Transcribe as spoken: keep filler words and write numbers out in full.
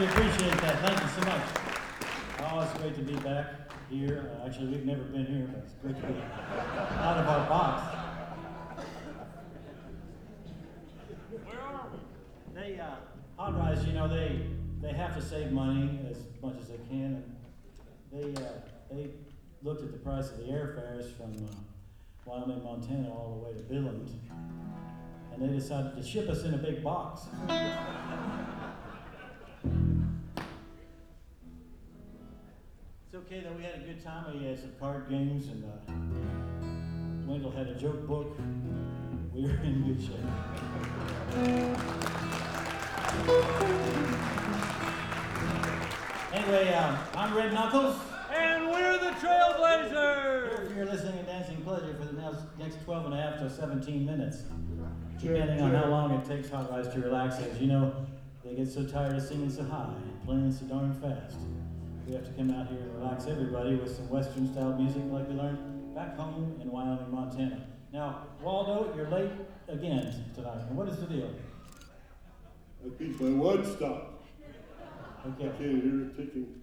you, appreciate that. Thank you so much. Oh, it's great to be back here. Uh, actually, we've never been here, but it's great to be out of our box. Where are we? They, uh, Hot Rise, you know, they they have to save money as much as they can, and they uh, they looked at the price of the airfares from uh, Wyoming, Montana, all the way to Billings, and they decided to ship us in a big box. It's okay that we had a good time. We had some card games, and uh, Wendell had a joke book. We were in good shape. Anyway, um, I'm Red Knuckles. And we're the Trailblazers! Here for your listening and dancing pleasure for the next twelve and a half to seventeen minutes. Depending on how long it takes Hot Rise to relax. As you know, they get so tired of singing so high and playing so darn fast. We have to come out here and relax everybody with some Western style music like we learned back home in Wyoming, Montana. Now, Waldo, you're late again tonight. And what is the deal? I think my watch stopped. Okay. I can't hear it ticking.